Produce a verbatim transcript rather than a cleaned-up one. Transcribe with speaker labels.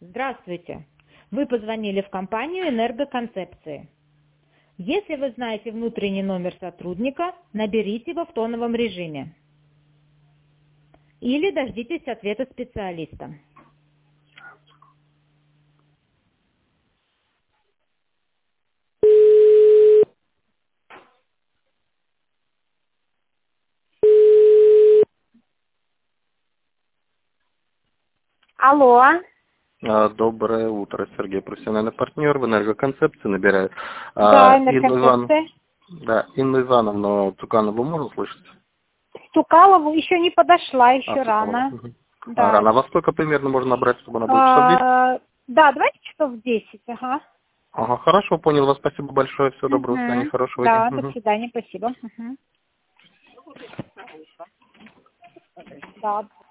Speaker 1: Здравствуйте. Вы позвонили в компанию «Энергоконцепции». Если вы знаете внутренний номер сотрудника, наберите его в тоновом режиме. Или дождитесь ответа специалиста.
Speaker 2: Алло.
Speaker 3: А, Доброе утро, Сергей, профессиональный партнер в энергоконцепции набирает.
Speaker 2: Да,
Speaker 3: А, Инну Иван...
Speaker 2: энергоконцепция.
Speaker 3: Да, Инну Ивановну Цуканову можно слышать?
Speaker 2: Стукалову еще не подошла,
Speaker 3: А,
Speaker 2: еще
Speaker 3: Цуканова.
Speaker 2: рано.
Speaker 3: Мгм. А,
Speaker 2: Да.
Speaker 3: рано. А во сколько примерно можно набрать, чтобы она была часов десять?
Speaker 2: А, да, давайте часов в десять, ага.
Speaker 3: Ага, хорошо, понял вас. Спасибо большое. Всего доброго, до свидания,
Speaker 2: Угу.
Speaker 3: хорошего дня.
Speaker 2: Да, до
Speaker 3: Мгм.
Speaker 2: свидания, спасибо. Угу. Да.